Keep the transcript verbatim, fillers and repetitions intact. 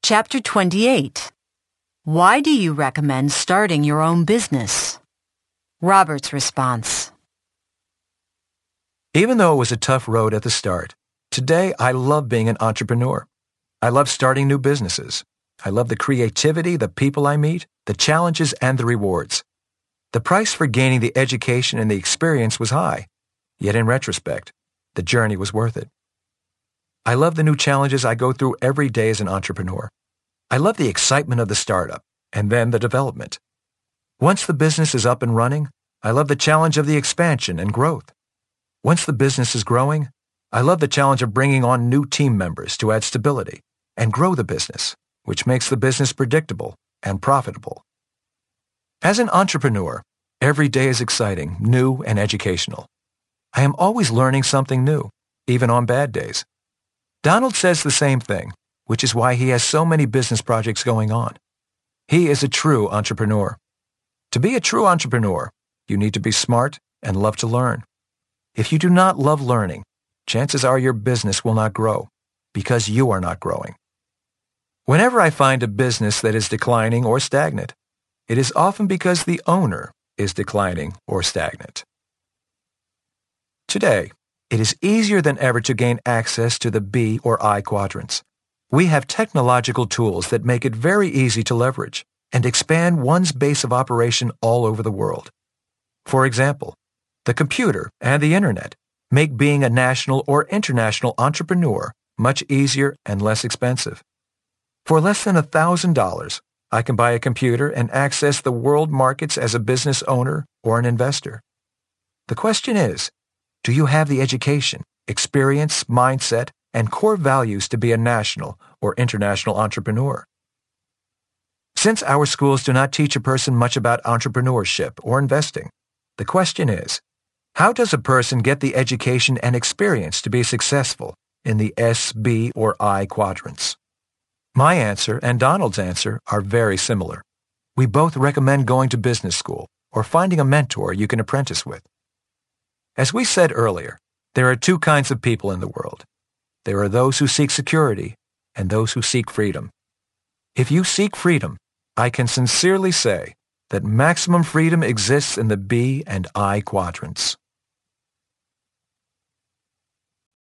Chapter twenty-eight. Why do you recommend starting your own business? Robert's response. Even though it was a tough road at the start, today I love being an entrepreneur. I love starting new businesses. I love the creativity, the people I meet, the challenges, and the rewards. The price for gaining the education and the experience was high, yet in retrospect, the journey was worth it. I love the new challenges I go through every day as an entrepreneur. I love the excitement of the startup and then the development. Once the business is up and running, I love the challenge of the expansion and growth. Once the business is growing, I love the challenge of bringing on new team members to add stability and grow the business, which makes the business predictable and profitable. As an entrepreneur, every day is exciting, new, and educational. I am always learning something new, even on bad days. Donald says the same thing, which is why he has so many business projects going on. He is a true entrepreneur. To be a true entrepreneur, you need to be smart and love to learn. If you do not love learning, chances are your business will not grow because you are not growing. Whenever I find a business that is declining or stagnant, it is often because the owner is declining or stagnant. Today, it is easier than ever to gain access to the B or I quadrants. We have technological tools that make it very easy to leverage and expand one's base of operation all over the world. For example, the computer and the internet make being a national or international entrepreneur much easier and less expensive. For less than one thousand dollars, I can buy a computer and access the world markets as a business owner or an investor. The question is, do you have the education, experience, mindset, and core values to be a national or international entrepreneur? Since our schools do not teach a person much about entrepreneurship or investing, the question is, how does a person get the education and experience to be successful in the S, B, or I quadrants? My answer and Donald's answer are very similar. We both recommend going to business school or finding a mentor you can apprentice with. As we said earlier, there are two kinds of people in the world. There are those who seek security and those who seek freedom. If you seek freedom, I can sincerely say that maximum freedom exists in the B and I quadrants.